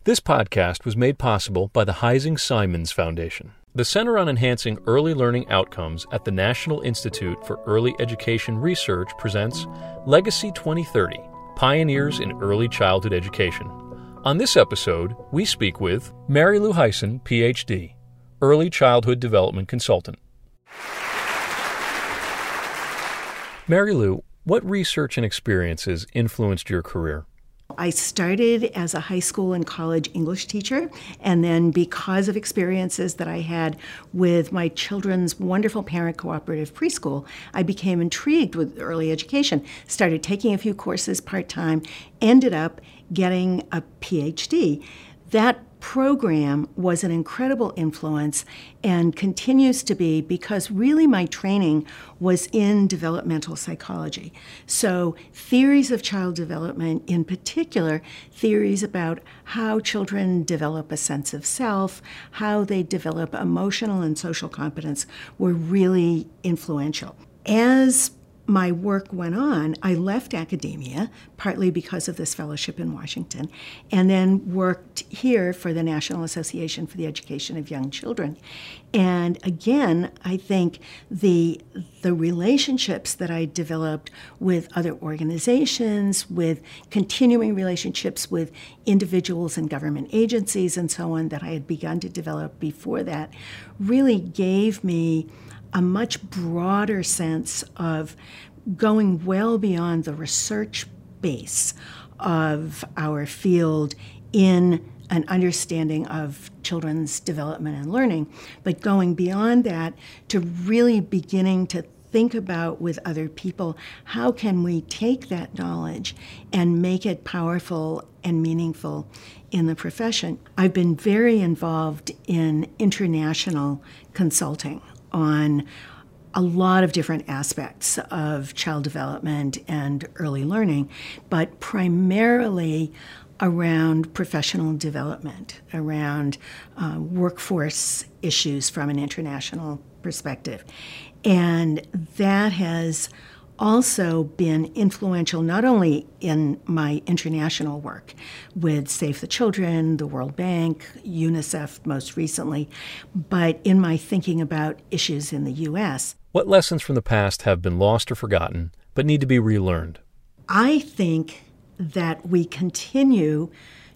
This podcast was made possible by the Heising-Simons Foundation. The Center on Enhancing Early Learning Outcomes at the National Institute for Early Education Research presents Legacy 2030, Pioneers in Early Childhood Education. On this episode, we speak with Mary Lou Hyson, Ph.D., Early Childhood Development Consultant. Mary Lou, what research and experiences influenced your career? I started as a high school and college English teacher, and then because of experiences that I had with my children's wonderful parent cooperative preschool, I became intrigued with early education, started taking a few courses part-time, ended up getting a PhD. That program was an incredible influence and continues to be because really my training was in developmental psychology. So theories of child development, in particular, theories about how children develop a sense of self, how they develop emotional and social competence were really influential. As my work went on, I left academia, partly because of this fellowship in Washington, and then worked here for the National Association for the Education of Young Children. And again, I think the relationships that I developed with other organizations, with continuing relationships with individuals and government agencies and so on that I had begun to develop before that, really gave me a much broader sense of going well beyond the research base of our field in an understanding of children's development and learning, but going beyond that to really beginning to think about with other people, how can we take that knowledge and make it powerful and meaningful in the profession? I've been very involved in international consulting on a lot of different aspects of child development and early learning, but primarily around professional development, around workforce issues from an international perspective. And that has also been influential not only in my international work with Save the Children, the World Bank, UNICEF most recently, but in my thinking about issues in the U.S. What lessons from the past have been lost or forgotten, but need to be relearned? I think that we continue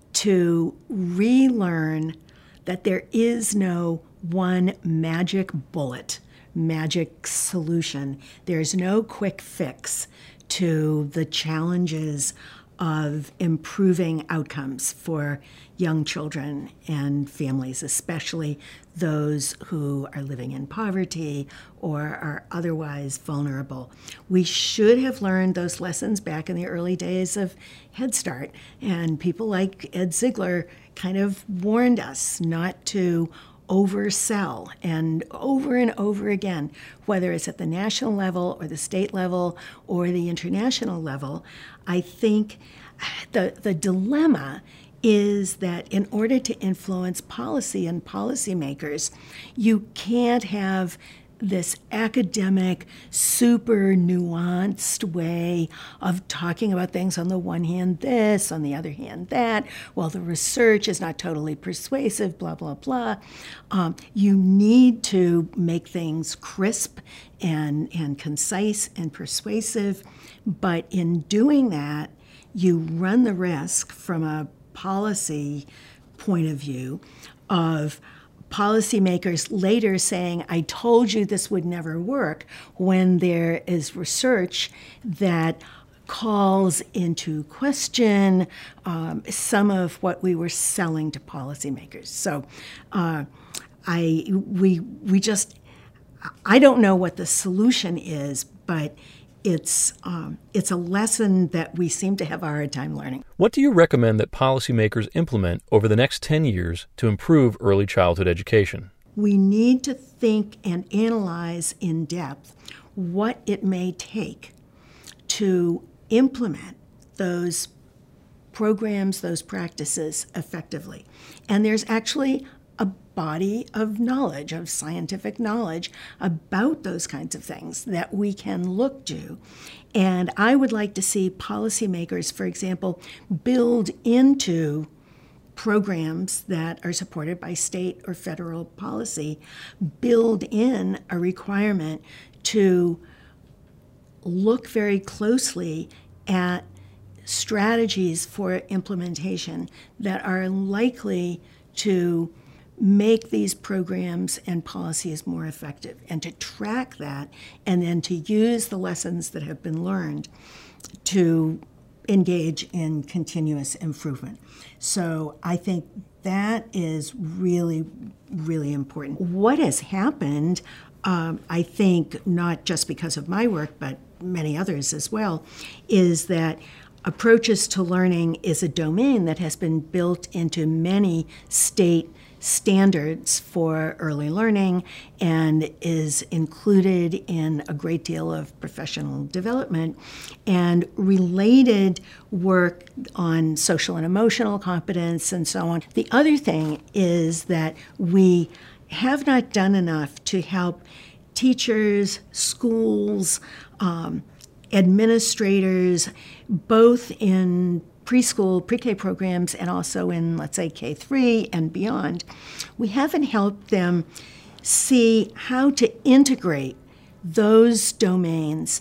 to relearn that there is no one magic bullet, magic solution. There's no quick fix to the challenges of improving outcomes for young children and families, especially those who are living in poverty or are otherwise vulnerable. We should have learned those lessons back in the early days of Head Start, and people like Ed Ziegler kind of warned us not to oversell, and over again, whether it's at the national level or the state level or the international level. I think the dilemma is that in order to influence policy and policymakers, you can't have this academic, super nuanced way of talking about things. On the one hand this, on the other hand that. Well, the research is not totally persuasive, blah, blah, blah. You need to make things crisp and concise and persuasive. But in doing that, you run the risk from a policy point of view of policymakers later saying, I told you this would never work, when there is research that calls into question some of what we were selling to policymakers. So I don't know what the solution is, but it's a lesson that we seem to have a hard time learning. What do you recommend that policymakers implement over the next 10 years to improve early childhood education? We need to think and analyze in depth what it may take to implement those programs, those practices effectively. And there's actually a body of knowledge, of scientific knowledge about those kinds of things that we can look to. And I would like to see policymakers, for example, build into programs that are supported by state or federal policy build in a requirement to look very closely at strategies for implementation that are likely to make these programs and policies more effective, and to track that, and then to use the lessons that have been learned to engage in continuous improvement. So I think that is really, really important. What has happened, I think, not just because of my work, but many others as well, is that approaches to learning is a domain that has been built into many state standards for early learning and is included in a great deal of professional development and related work on social and emotional competence and so on. The other thing is that we have not done enough to help teachers, schools, administrators, both in preschool, pre-K programs, and also in, let's say, K-3 and beyond. We haven't helped them see how to integrate those domains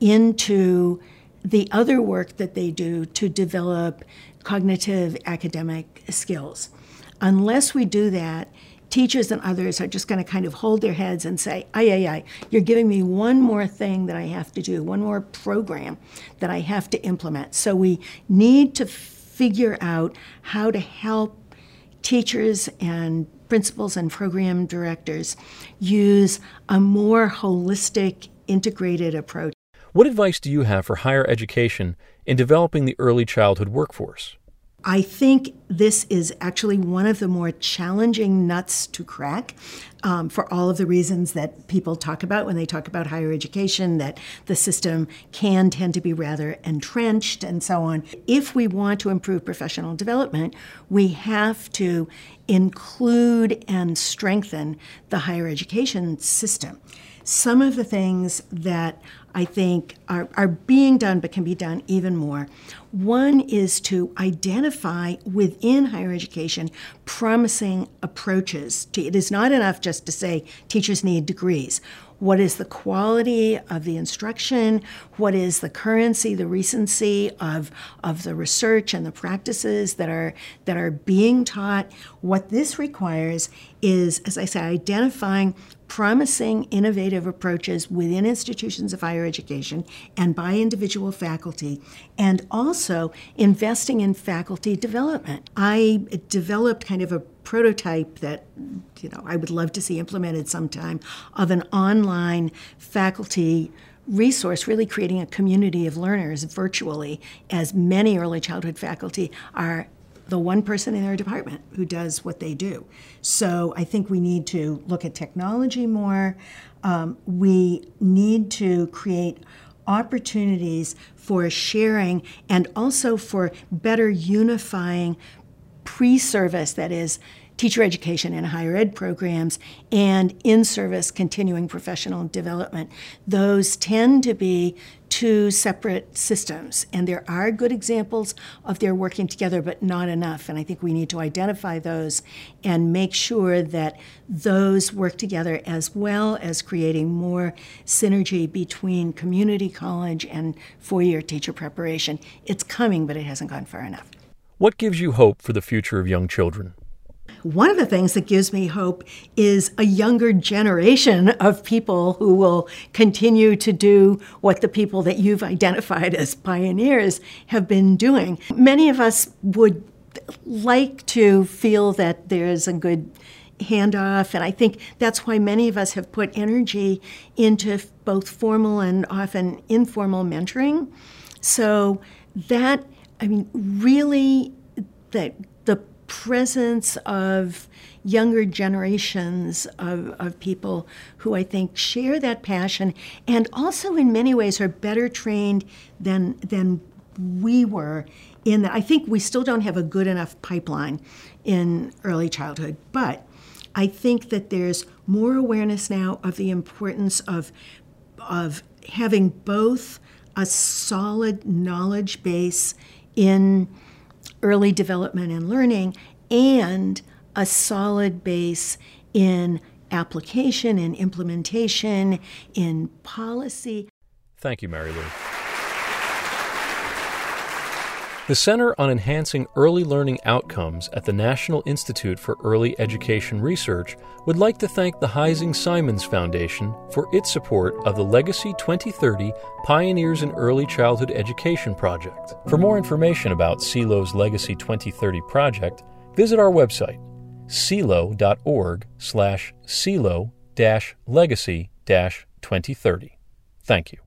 into the other work that they do to develop cognitive academic skills. Unless we do that, teachers and others are just going to kind of hold their heads and say, you're giving me one more thing that I have to do, one more program that I have to implement. So we need to figure out how to help teachers and principals and program directors use a more holistic, integrated approach. What advice do you have for higher education in developing the early childhood workforce? I think this is actually one of the more challenging nuts to crack for all of the reasons that people talk about when they talk about higher education, that the system can tend to be rather entrenched and so on. If we want to improve professional development, we have to include and strengthen the higher education system. Some of the things that I think are being done but can be done even more. One is to identify within higher education promising approaches. It is not enough just to say teachers need degrees. What is the quality of the instruction? What is the currency, the recency of the research and the practices that are being taught? What this requires is, as I say, identifying promising, innovative approaches within institutions of higher education and by individual faculty, and also investing in faculty development. I developed kind of a prototype that I would love to see implemented sometime of an online faculty resource, really creating a community of learners virtually, as many early childhood faculty are the one person in their department who does what they do. So I think we need to look at technology more. We need to create opportunities for sharing and also for better unifying pre-service, that is, teacher education and higher ed programs, and in-service continuing professional development. Those tend to be two separate systems, and there are good examples of their working together, but not enough. And I think we need to identify those and make sure that those work together, as well as creating more synergy between community college and four-year teacher preparation. It's coming, but it hasn't gone far enough. What gives you hope for the future of young children? One of the things that gives me hope is a younger generation of people who will continue to do what the people that you've identified as pioneers have been doing. Many of us would like to feel that there's a good handoff, and I think that's why many of us have put energy into both formal and often informal mentoring. So that, really, the presence of younger generations of people who I think share that passion and also in many ways are better trained than we were in that. I think we still don't have a good enough pipeline in early childhood, but I think that there's more awareness now of the importance of having both a solid knowledge base in early development and learning and a solid base in application, in implementation, in policy. Thank you, Mary Lou. The Center on Enhancing Early Learning Outcomes at the National Institute for Early Education Research would like to thank the Heising-Simons Foundation for its support of the Legacy 2030 Pioneers in Early Childhood Education project. For more information about CELO's Legacy 2030 project, visit our website, celo.org/celo-legacy-2030. Thank you.